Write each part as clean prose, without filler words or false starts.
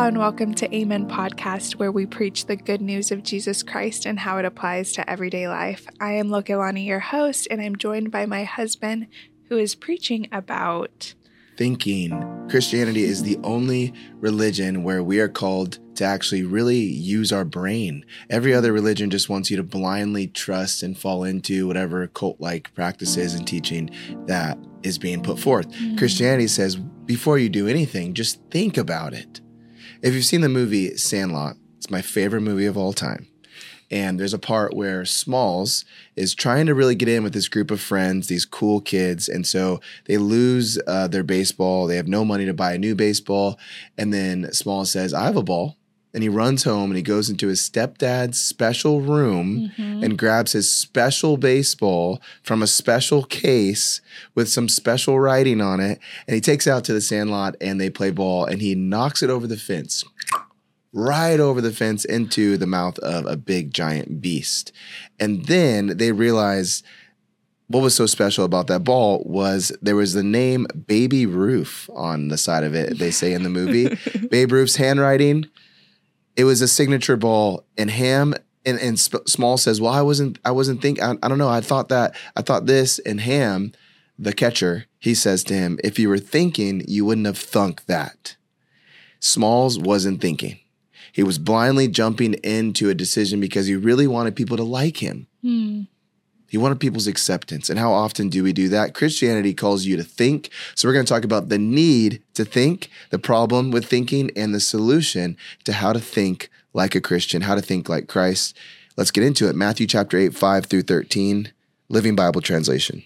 Aloha and welcome to Amen Podcast, where we preach the good news of Jesus Christ and how it applies to everyday life. I am Lokelani, your host, and I'm joined by my husband, who is preaching about thinking. Christianity is the only religion where we are called to actually really use our brain. Every other religion just wants you to blindly trust and fall into whatever cult-like practices and teaching that is being put forth. Christianity says, before you do anything, just think about it. If you've seen the movie Sandlot, it's my favorite movie of all time. And there's a part where Smalls is trying to really get in with this group of friends, these cool kids. And so they lose their baseball. They have no money to buy a new baseball. And then Smalls says, I have a ball. And he runs home and he goes into his stepdad's special room and grabs his special baseball from a special case with some special writing on it. And he takes it out to the Sandlot and they play ball and he knocks it over the fence. Right over the fence into the mouth of a big giant beast. And then they realize what was so special about that ball was there was the name Baby Ruth on the side of it, they say in the movie. Babe Ruth's handwriting. It was a signature ball, and Small says, well, I wasn't thinking, I don't know. I thought this, and Ham, the catcher, he says to him, if you were thinking, you wouldn't have thunk that. Smalls wasn't thinking. He was blindly jumping into a decision because he really wanted people to like him. He wanted people's acceptance. And how often do we do that? Christianity calls you to think. So we're going to talk about the need to think, the problem with thinking, and the solution to how to think like a Christian, how to think like Christ. Let's get into it. Matthew chapter 8, 5 through 13, Living Bible Translation.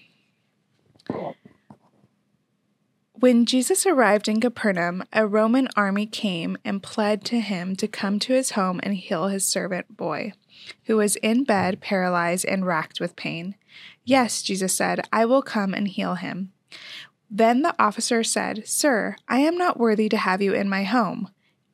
When Jesus arrived in Capernaum, a Roman army came and pled to him to come to his home and heal his servant boy, who was in bed, paralyzed and racked with pain. Yes, Jesus said, I will come and heal him. Then the officer said, Sir, I am not worthy to have you in my home.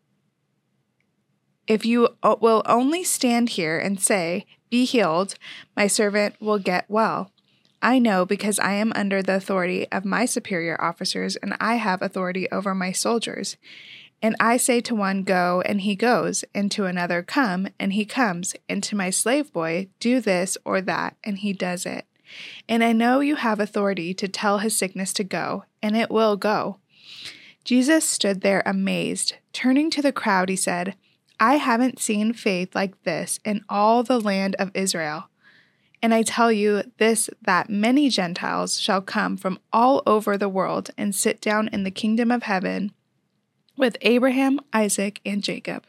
If you will only stand here and say, Be healed, my servant will get well. I know because I am under the authority of my superior officers, and I have authority over my soldiers. And I say to one, Go, and he goes, and to another, Come, and he comes, and to my slave boy, Do this or that, and he does it. And I know you have authority to tell his sickness to go, and it will go. Jesus stood there amazed. Turning to the crowd, he said, I haven't seen faith like this in all the land of Israel. And I tell you this, that many Gentiles shall come from all over the world and sit down in the kingdom of heaven with Abraham, Isaac, and Jacob.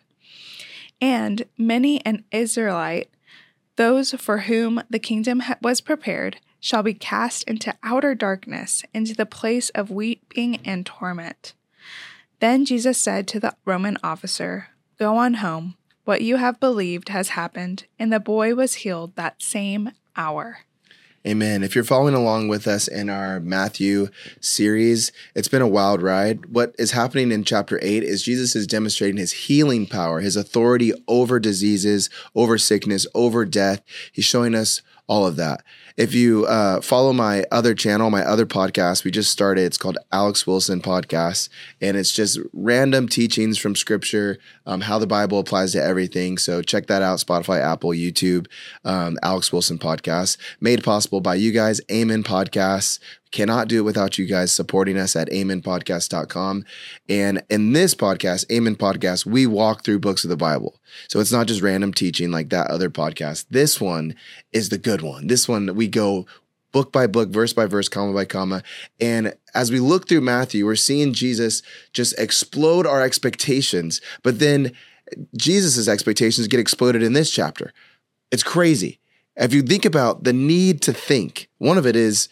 And many an Israelite, those for whom the kingdom was prepared, shall be cast into outer darkness, into the place of weeping and torment. Then Jesus said to the Roman officer, Go on home. What you have believed has happened. And the boy was healed that same hour. Amen. If you're following along with us in our Matthew series, it's been a wild ride. What is happening in chapter 8 is Jesus is demonstrating his healing power, his authority over diseases, over sickness, over death. He's showing us all of that. If you follow my other channel, my other podcast, we just started. It's called Alex Wilson Podcast, and it's just random teachings from Scripture, how the Bible applies to everything. So check that out, Spotify, Apple, YouTube, Alex Wilson Podcast, made possible by you guys, Amen Podcasts. Cannot do it without you guys supporting us at amenpodcast.com. And in this podcast, Amen Podcast, we walk through books of the Bible. So it's not just random teaching like that other podcast. This one is the good one. This one, we go book by book, verse by verse, comma by comma. And as we look through Matthew, we're seeing Jesus just explode our expectations. But then Jesus's expectations get exploded in this chapter. It's crazy. If you think about the need to think, one of it is,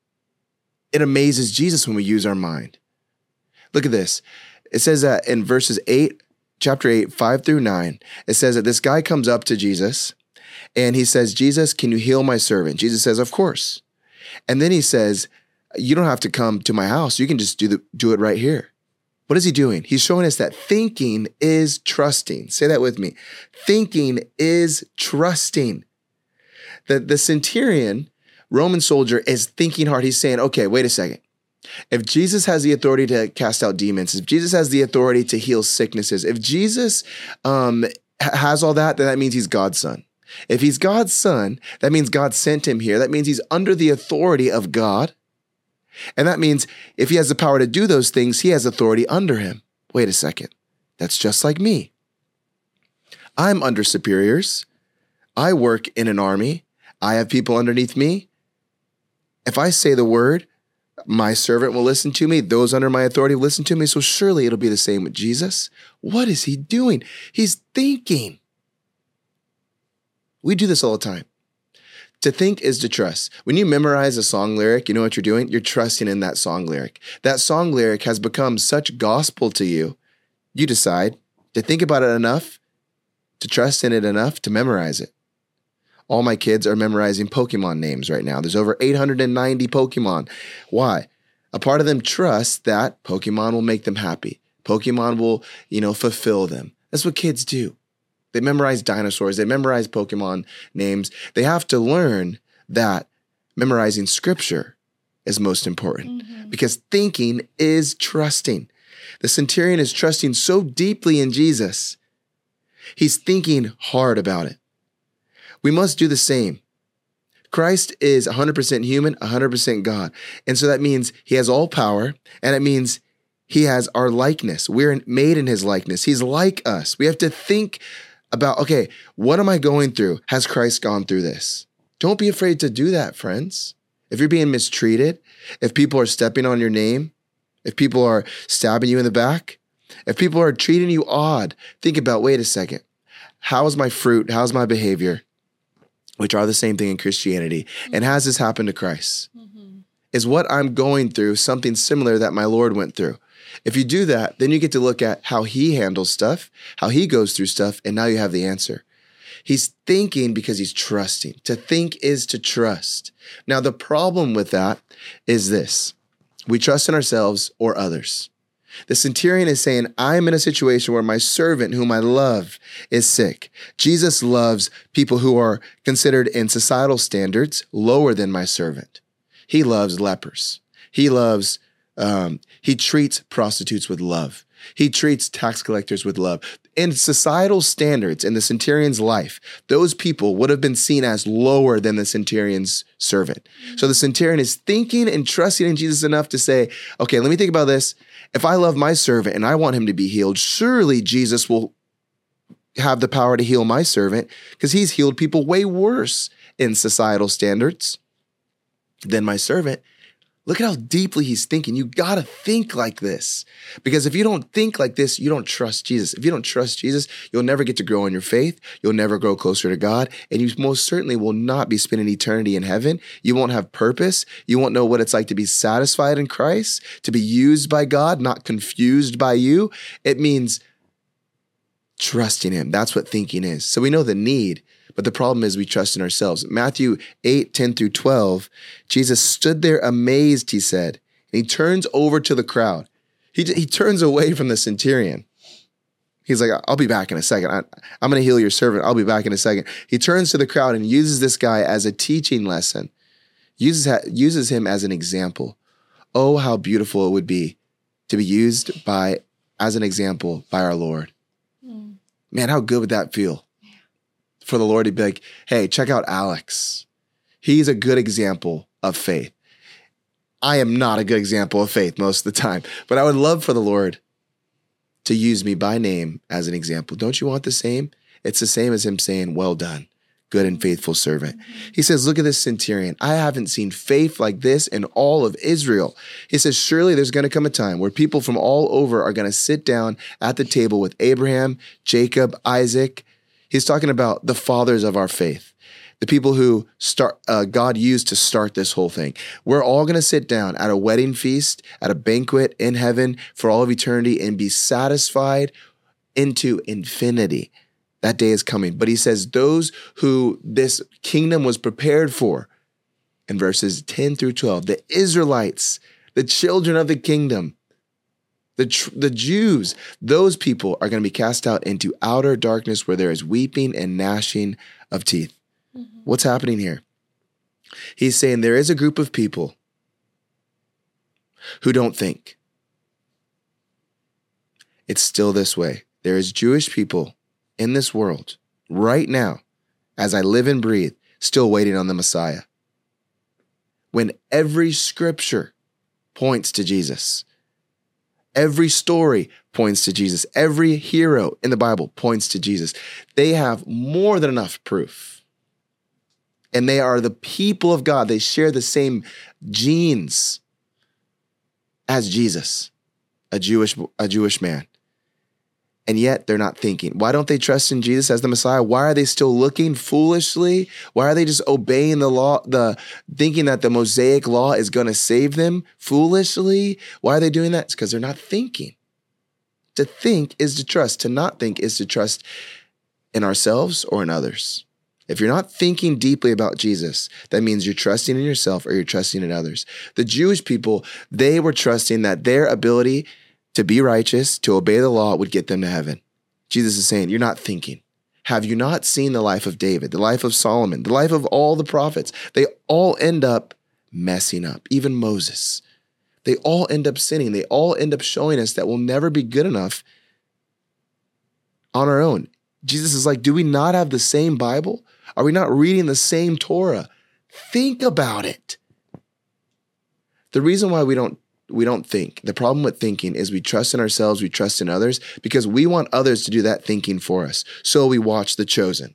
it amazes Jesus when we use our mind. Look at this. It says that in chapter 8, 5 through 9, it says that this guy comes up to Jesus and he says, Jesus, can you heal my servant? Jesus says, of course. And then he says, you don't have to come to my house. You can just do it right here. What is he doing? He's showing us that thinking is trusting. Say that with me. Thinking is trusting. The centurion, Roman soldier, is thinking hard. He's saying, okay, wait a second. If Jesus has the authority to cast out demons, if Jesus has the authority to heal sicknesses, if Jesus has all that, then that means he's God's son. If he's God's son, that means God sent him here. That means he's under the authority of God. And that means if he has the power to do those things, he has authority under him. Wait a second. That's just like me. I'm under superiors. I work in an army. I have people underneath me. If I say the word, my servant will listen to me. Those under my authority will listen to me. So surely it'll be the same with Jesus. What is he doing? He's thinking. We do this all the time. To think is to trust. When you memorize a song lyric, you know what you're doing? You're trusting in that song lyric. That song lyric has become such gospel to you. You decide to think about it enough, to trust in it enough, to memorize it. All my kids are memorizing Pokemon names right now. There's over 890 Pokemon. Why? A part of them trusts that Pokemon will make them happy. Pokemon will, fulfill them. That's what kids do. They memorize dinosaurs. They memorize Pokemon names. They have to learn that memorizing scripture is most important because thinking is trusting. The centurion is trusting so deeply in Jesus. He's thinking hard about it. We must do the same. Christ is 100% human, 100% God. And so that means he has all power, and it means he has our likeness. We're made in his likeness. He's like us. We have to think about, okay, what am I going through? Has Christ gone through this? Don't be afraid to do that, friends. If you're being mistreated, if people are stepping on your name, if people are stabbing you in the back, if people are treating you odd, think about, wait a second, how's my fruit? How's my behavior? Which are the same thing in Christianity. And has this happened to Christ? Is what I'm going through something similar that my Lord went through? If you do that, then you get to look at how he handles stuff, how he goes through stuff, and now you have the answer. He's thinking because he's trusting. To think is to trust. Now, the problem with that is this. We trust in ourselves or others. The centurion is saying, I'm in a situation where my servant, whom I love, is sick. Jesus loves people who are considered in societal standards lower than my servant. He loves lepers. He treats prostitutes with love. He treats tax collectors with love. In societal standards in the centurion's life, those people would have been seen as lower than the centurion's servant. So the centurion is thinking and trusting in Jesus enough to say, okay, let me think about this. If I love my servant and I want him to be healed, surely Jesus will have the power to heal my servant because he's healed people way worse in societal standards than my servant. Look at how deeply he's thinking. You got to think like this because if you don't think like this, you don't trust Jesus. If you don't trust Jesus, you'll never get to grow in your faith. You'll never grow closer to God. And you most certainly will not be spending eternity in heaven. You won't have purpose. You won't know what it's like to be satisfied in Christ, to be used by God, not confused by you. It means trusting him. That's what thinking is. So we know the need. But the problem is we trust in ourselves. Matthew 8:10-12, Jesus stood there amazed, he said, and he turns over to the crowd. He turns away from the centurion. He's like, I'll be back in a second. I'm going to heal your servant. I'll be back in a second. He turns to the crowd and uses this guy as a teaching lesson, uses him as an example. Oh, how beautiful it would be to be used as an example by our Lord. Man, how good would that feel? For the Lord to be like, hey, check out Alex. He's a good example of faith. I am not a good example of faith most of the time, but I would love for the Lord to use me by name as an example. Don't you want the same? It's the same as him saying, well done, good and faithful servant. He says, look at this centurion. I haven't seen faith like this in all of Israel. He says, surely there's going to come a time where people from all over are going to sit down at the table with Abraham, Jacob, Isaac. He's talking about the fathers of our faith, the people who God used to start this whole thing. We're all going to sit down at a wedding feast, at a banquet in heaven for all of eternity and be satisfied into infinity. That day is coming. But he says those who this kingdom was prepared for, in verses 10-12, the Israelites, the children of the kingdom, the Jews, those people are going to be cast out into outer darkness where there is weeping and gnashing of teeth. What's happening here? He's saying there is a group of people who don't think. It's still this way. There is Jewish people in this world right now, as I live and breathe, still waiting on the Messiah. When every scripture points to Jesus, every story points to Jesus, every hero in the Bible points to Jesus, they have more than enough proof. And they are the people of God. They share the same genes as Jesus, a Jewish man. And yet they're not thinking. Why don't they trust in Jesus as the Messiah? Why are they still looking foolishly? Why are they just obeying the law, thinking that the Mosaic law is going to save them foolishly? Why are they doing that? It's because they're not thinking. To think is to trust. To not think is to trust in ourselves or in others. If you're not thinking deeply about Jesus, that means you're trusting in yourself or you're trusting in others. The Jewish people, they were trusting that their ability to be righteous, to obey the law would get them to heaven. Jesus is saying, you're not thinking. Have you not seen the life of David, the life of Solomon, the life of all the prophets? They all end up messing up, even Moses. They all end up sinning. They all end up showing us that we'll never be good enough on our own. Jesus is like, do we not have the same Bible? Are we not reading the same Torah? Think about it. The reason why we don't think, the problem with thinking is we trust in ourselves, we trust in others, because we want others to do that thinking for us. So we watch The Chosen.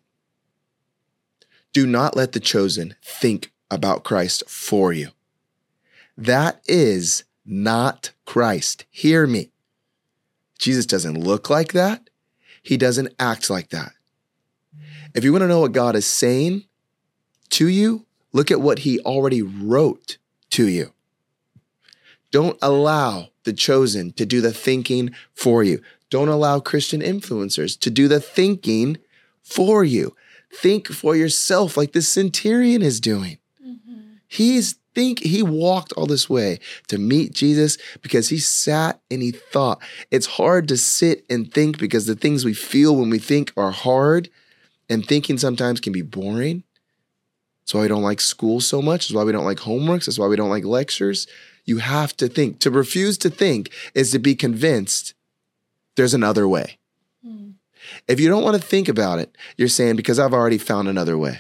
Do not let The Chosen think about Christ for you. That is not Christ. Hear me. Jesus doesn't look like that. He doesn't act like that. If you want to know what God is saying to you, look at what he already wrote to you. Don't allow The Chosen to do the thinking for you. Don't allow Christian influencers to do the thinking for you. Think for yourself like the centurion is doing. Mm-hmm. He walked all this way to meet Jesus because he sat and he thought. It's hard to sit and think because the things we feel when we think are hard, and thinking sometimes can be boring. That's why we don't like school so much. That's why we don't like homeworks. That's why we don't like lectures. You have to think. To refuse to think is to be convinced there's another way. Mm. If you don't want to think about it, you're saying, because I've already found another way.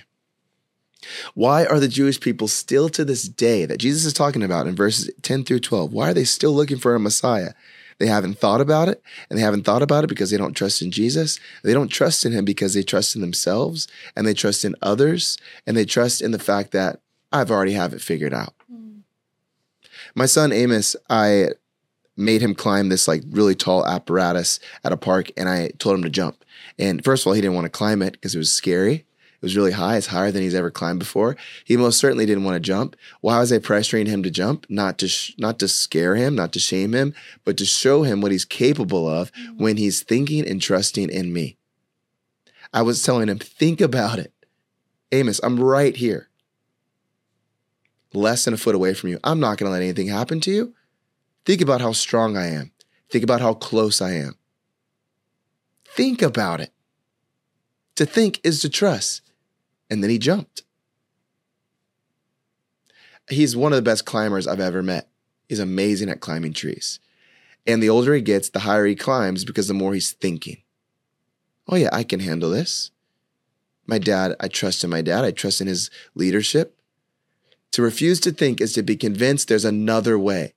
Why are the Jewish people still to this day that Jesus is talking about in verses 10 through 12, why are they still looking for a Messiah? They haven't thought about it, and they haven't thought about it because they don't trust in Jesus. They don't trust in him because they trust in themselves, and they trust in others, and they trust in the fact that I've already have it figured out. Mm. My son Amos, I made him climb this like really tall apparatus at a park, and I told him to jump. And first of all, he didn't want to climb it because it was scary. It was really high. It's higher than he's ever climbed before. He most certainly didn't want to jump. Why was I pressuring him to jump? Not to scare him, not to shame him, but to show him what he's capable of when he's thinking and trusting in me. I was telling him, think about it. Amos, I'm right here. Less than a foot away from you. I'm not going to let anything happen to you. Think about how strong I am. Think about how close I am. Think about it. To think is to trust. And then he jumped. He's one of the best climbers I've ever met. He's amazing at climbing trees. And the older he gets, the higher he climbs because the more he's thinking. Oh yeah, I can handle this. My dad, I trust in my dad. I trust in his leadership. To refuse to think is to be convinced there's another way.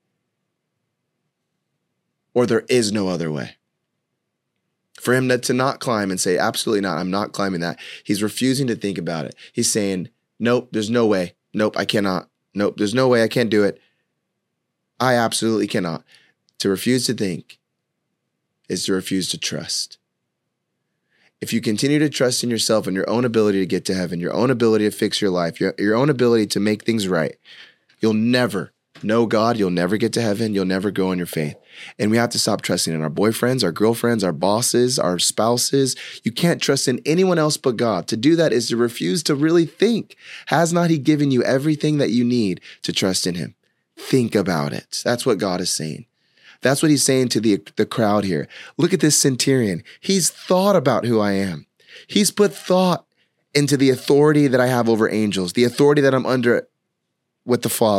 Or there is no other way. For him to not climb and say, absolutely not, I'm not climbing that. He's refusing to think about it. He's saying, nope, there's no way. Nope, I cannot. Nope, there's no way I can't do it. I absolutely cannot. To refuse to think is to refuse to trust. If you continue to trust in yourself and your own ability to get to heaven, your own ability to fix your life, your own ability to make things right, you'll never know God, you'll never get to heaven, you'll never grow in your faith. And we have to stop trusting in our boyfriends, our girlfriends, our bosses, our spouses. You can't trust in anyone else but God. To do that is to refuse to really think. Has not he given you everything that you need to trust in him? Think about it. That's what God is saying. That's what he's saying to the crowd here. Look at this centurion. He's thought about who I am. He's put thought into the authority that I have over angels, the authority that I'm under with the Father.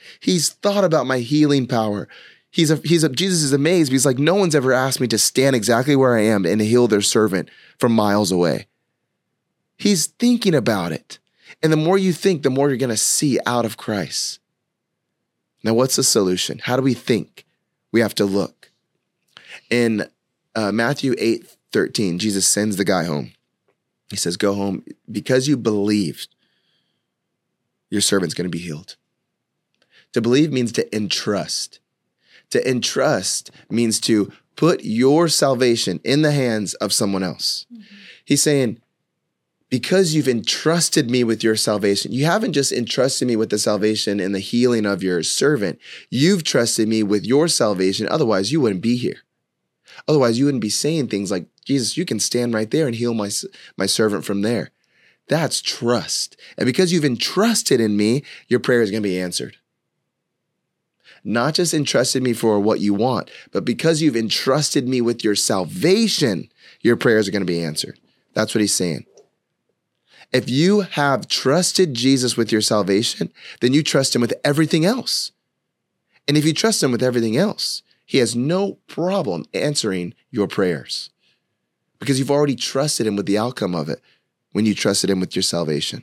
He's thought about my healing power. Jesus is amazed. He's like, no one's ever asked me to stand exactly where I am and heal their servant from miles away. He's thinking about it. And the more you think, the more you're going to see out of Christ. Now, what's the solution? How do we think? We have to look. In Matthew 8:13, Jesus sends the guy home. He says, go home. Because you believed, your servant's going to be healed. To believe means to entrust. To entrust means to put your salvation in the hands of someone else. Mm-hmm. He's saying, because you've entrusted me with your salvation, you haven't just entrusted me with the salvation and the healing of your servant. You've trusted me with your salvation. Otherwise, you wouldn't be here. Otherwise, you wouldn't be saying things like, Jesus, you can stand right there and heal my servant from there. That's trust. And because you've entrusted in me, your prayer is going to be answered. Not just entrusted me for what you want, but because you've entrusted me with your salvation, your prayers are going to be answered. That's what he's saying. If you have trusted Jesus with your salvation, then you trust him with everything else. And if you trust him with everything else, he has no problem answering your prayers because you've already trusted him with the outcome of it when you trusted him with your salvation.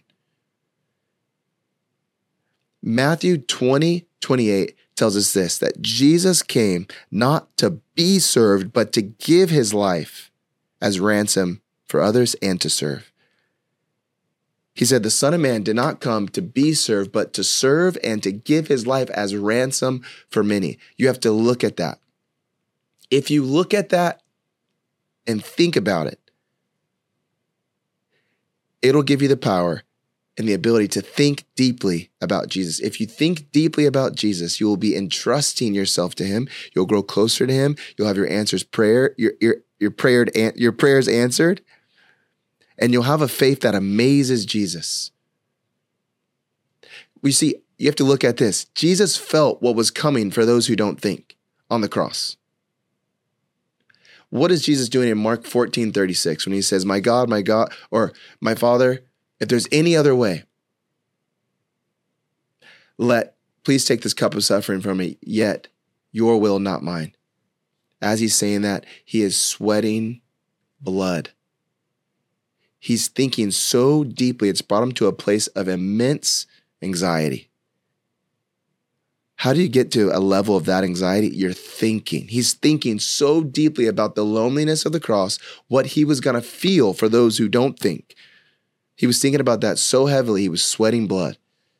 Matthew 20:28 tells us this, that Jesus came not to be served, but to give his life as ransom for others and to serve. He said, the Son of Man did not come to be served, but to serve and to give his life as ransom for many. You have to look at that. If you look at that and think about it, it'll give you the power and the ability to think deeply about Jesus. If you think deeply about Jesus, you will be entrusting yourself to him. You'll grow closer to him. You'll have your prayers answered. And you'll have a faith that amazes Jesus. We see, you have to look at this. Jesus felt what was coming for those who don't think on the cross. What is Jesus doing in Mark 14:36 when he says, my God, or my Father, if there's any other way, please take this cup of suffering from me, yet your will, not mine. As he's saying that, he is sweating blood. He's thinking so deeply, it's brought him to a place of immense anxiety. How do you get to a level of that anxiety? You're thinking. He's thinking so deeply about the loneliness of the cross, what he was going to feel for those who don't think. He was thinking about that so heavily, he was sweating blood.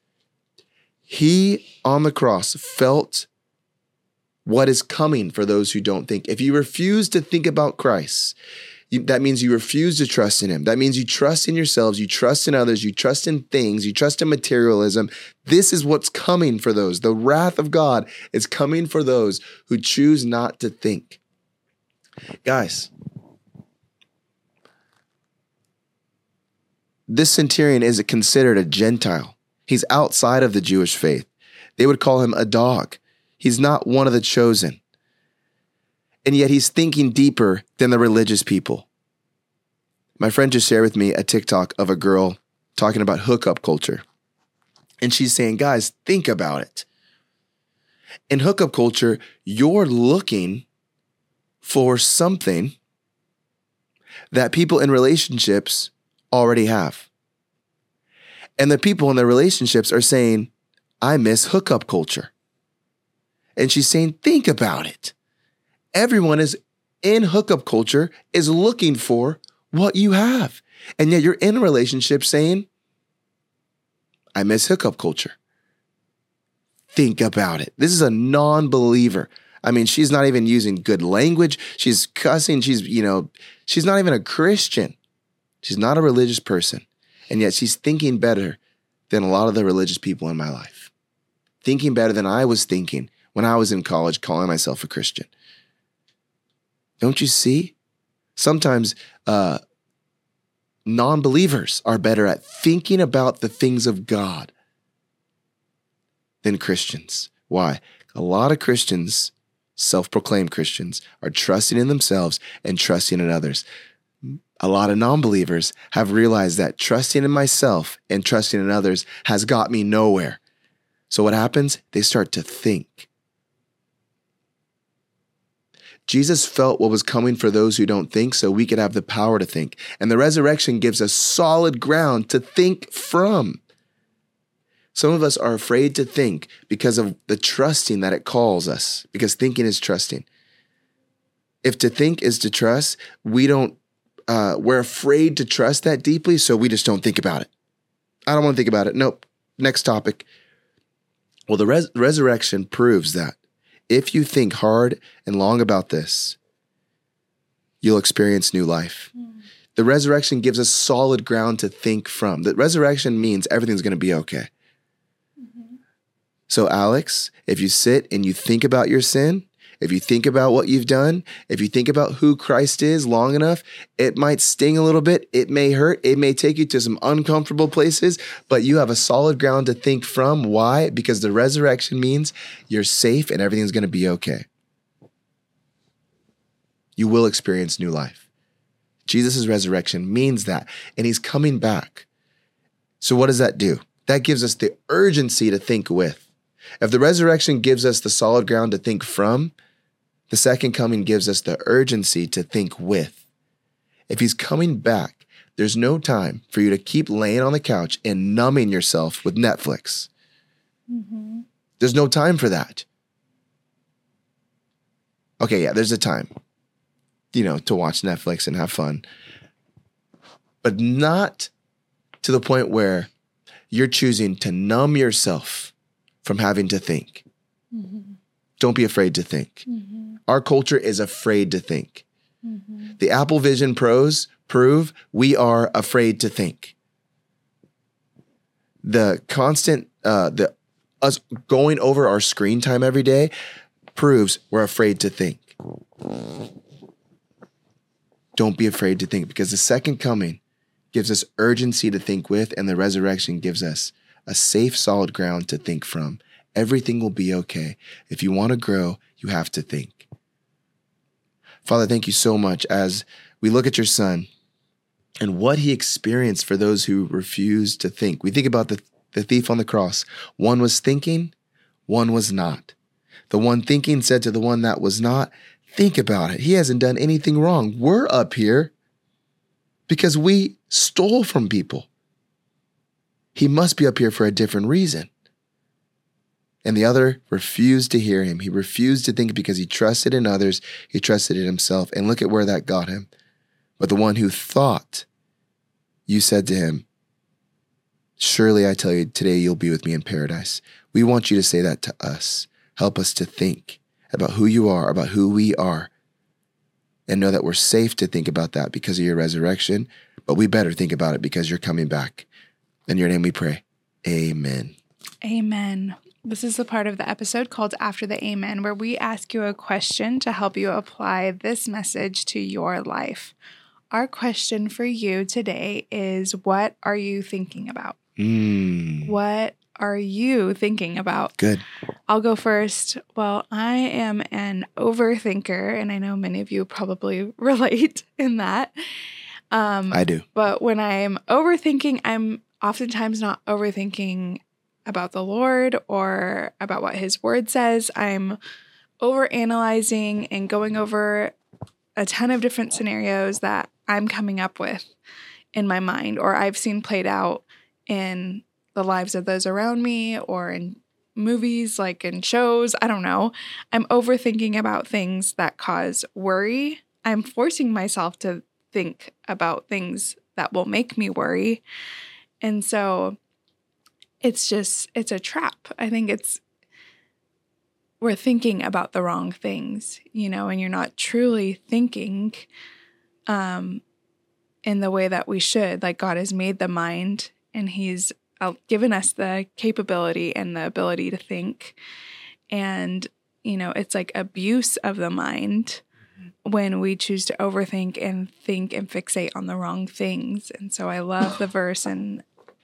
He, on the cross, felt what is coming for those who don't think. If you refuse to think about Christ, that means you refuse to trust in him. That means you trust in yourselves, you trust in others, you trust in things, you trust in materialism. This is what's coming for those. The wrath of God is coming for those who choose not to think. Guys, this centurion is considered a Gentile. He's outside of the Jewish faith. They would call him a dog. He's not one of the chosen. And yet he's thinking deeper than the religious people. My friend just shared with me a TikTok of a girl talking about hookup culture. And she's saying, guys, think about it. In hookup culture, you're looking for something that people in relationships already have. And the people in the relationships are saying, I miss hookup culture. And she's saying, think about it. Everyone is in hookup culture is looking for what you have. And yet you're in a relationship saying, I miss hookup culture. Think about it. This is a non-believer. I mean, she's not even using good language. She's cussing. She's not even a Christian. She's not a religious person. And yet she's thinking better than a lot of the religious people in my life. Thinking better than I was thinking when I was in college calling myself a Christian. Don't you see? Sometimes non-believers are better at thinking about the things of God than Christians. Why? A lot of Christians, self-proclaimed Christians, are trusting in themselves and trusting in others. A lot of non-believers have realized that trusting in myself and trusting in others has got me nowhere. So what happens? They start to think. Jesus felt what was coming for those who don't think so we could have the power to think. And the resurrection gives us solid ground to think from. Some of us are afraid to think because of the trusting that it calls us, because thinking is trusting. If to think is to trust, we're afraid to trust that deeply, so we just don't think about it. I don't want to think about it. Nope. Next topic. Well, the resurrection proves that if you think hard and long about this, you'll experience new life. The resurrection gives us solid ground to think from. The resurrection means everything's going to be okay. So Alex, if you sit and you think about your sin, if you think about what you've done, if you think about who Christ is long enough, it might sting a little bit. It may hurt. It may take you to some uncomfortable places, but you have a solid ground to think from. Why? Because the resurrection means you're safe and everything's going to be okay. You will experience new life. Jesus' resurrection means that, and he's coming back. So what does that do? That gives us the urgency to think with. If the resurrection gives us the solid ground to think from, the second coming gives us the urgency to think with. If he's coming back, there's no time for you to keep laying on the couch and numbing yourself with Netflix. There's no time for that. Okay, yeah, there's a time, to watch Netflix and have fun. But not to the point where you're choosing to numb yourself from having to think. Don't be afraid to think. Our culture is afraid to think. The Apple Vision Pros prove we are afraid to think. The constant, us going over our screen time every day proves we're afraid to think. Don't be afraid to think, because the second coming gives us urgency to think with, and the resurrection gives us a safe, solid ground to think from. Everything will be okay. If you want to grow, you have to think. Father, thank you so much as we look at your son and what he experienced for those who refuse to think. We think about the thief on the cross. One was thinking, one was not. The one thinking said to the one that was not, think about it. He hasn't done anything wrong. We're up here because we stole from people. He must be up here for a different reason. And the other refused to hear him. He refused to think because he trusted in others. He trusted in himself. And look at where that got him. But the one who thought, you said to him, surely I tell you, today you'll be with me in paradise. We want you to say that to us. Help us to think about who you are, about who we are, and know that we're safe to think about that because of your resurrection. But we better think about it because you're coming back. In your name we pray. Amen. Amen. This is the part of the episode called After the Amen, where we ask you a question to help you apply this message to your life. Our question for you today is, what are you thinking about? What are you thinking about? Good. I'll go first. Well, I am an overthinker, and I know many of you probably relate in that. I do. But when I'm overthinking, I'm oftentimes not overthinking about the Lord or about what his word says. I'm overanalyzing and going over a ton of different scenarios that I'm coming up with in my mind, or I've seen played out in the lives of those around me or in movies, like in shows. I don't know. I'm overthinking about things that cause worry. I'm forcing myself to think about things that will make me worry. And so it's a trap. I think we're thinking about the wrong things, and you're not truly thinking in the way that we should. Like, God has made the mind, and he's given us the capability and the ability to think. And, it's like abuse of the mind when we choose to overthink and think and fixate on the wrong things. And so I love the verse in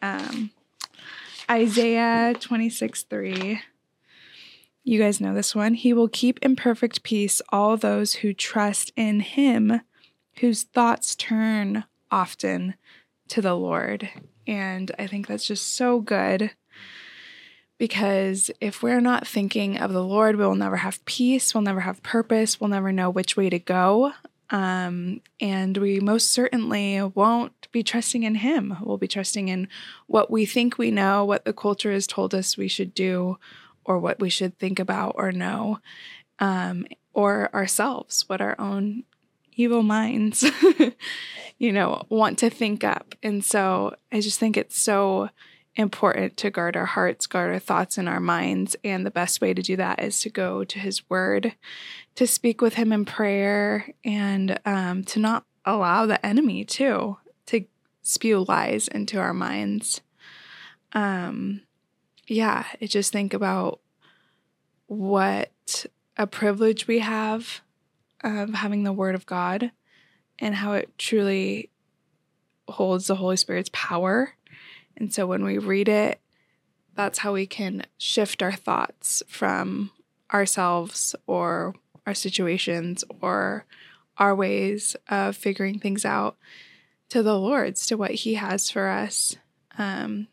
Isaiah 26:3. You guys know this one. He will keep in perfect peace all those who trust in him, whose thoughts turn often to the Lord. And I think that's just so good, Because if we're not thinking of the Lord, we will never have peace, we'll never have purpose, we'll never know which way to go. And we most certainly won't be trusting in Him. We'll be trusting in what we think we know, what the culture has told us we should do, or what we should think about or know, or ourselves, what our own evil minds, want to think up. And so I just think it's so important to guard our hearts, guard our thoughts and our minds. And the best way to do that is to go to His Word, to speak with Him in prayer, and to not allow the enemy to spew lies into our minds. I just think about what a privilege we have of having the Word of God and how it truly holds the Holy Spirit's power. And so when we read it, that's how we can shift our thoughts from ourselves or our situations or our ways of figuring things out to the Lord's, to what He has for us. And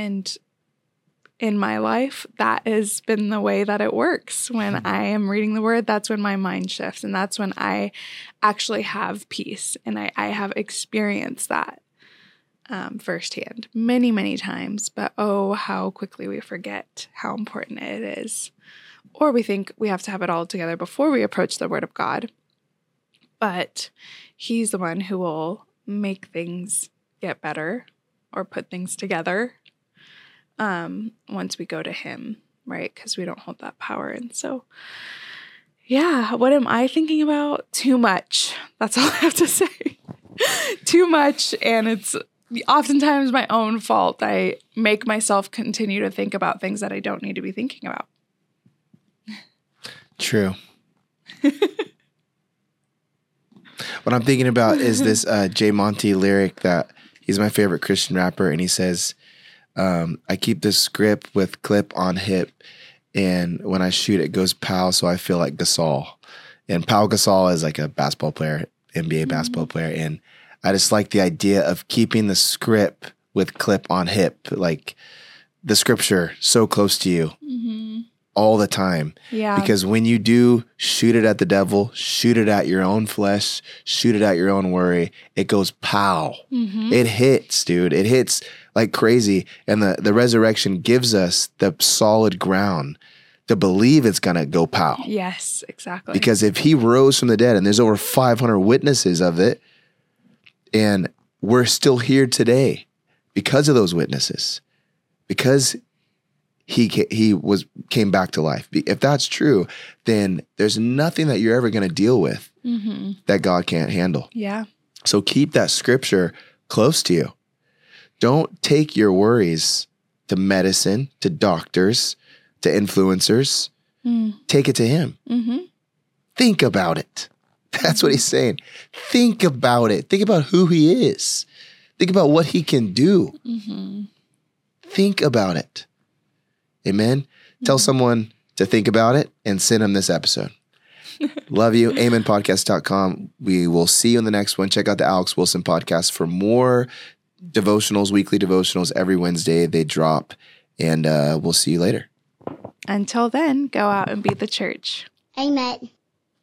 in my life, that has been the way that it works. When I am reading the Word, that's when my mind shifts, and that's when I actually have peace. And I have experienced that firsthand many, many times. But oh, how quickly we forget how important it is. Or we think we have to have it all together before we approach the Word of God. But He's the one who will make things get better or put things together once we go to Him, right? Because we don't hold that power. And so, what am I thinking about? Too much. That's all I have to say. Too much. And it's oftentimes my own fault. I make myself continue to think about things that I don't need to be thinking about. True. What I'm thinking about is this Jay Monty lyric that he's my favorite Christian rapper, and he says, I keep this script with clip on hip, and when I shoot it goes pow, so I feel like Gasol. And Pau Gasol is like a basketball player, NBA basketball player, and I just like the idea of keeping the script with clip on hip, like the scripture so close to you all the time. Yeah. Because when you do shoot it at the devil, shoot it at your own flesh, shoot it at your own worry, it goes pow. It hits, dude. It hits like crazy. And the resurrection gives us the solid ground to believe it's going to go pow. Yes, exactly. Because if He rose from the dead, and there's over 500 witnesses of it, and we're still here today because of those witnesses, because he came back to life. If that's true, then there's nothing that you're ever going to deal with that God can't handle. Yeah. So keep that scripture close to you. Don't take your worries to medicine, to doctors, to influencers. Take it to Him. Think about it. That's what He's saying. Think about it. Think about who He is. Think about what He can do. Think about it. Amen. Tell someone to think about it and send them this episode. Love you. AmenPodcast.com. We will see you in the next one. Check out the Alex Wilson podcast for more devotionals, weekly devotionals. Every Wednesday they drop, and we'll see you later. Until then, go out and be the church. Amen.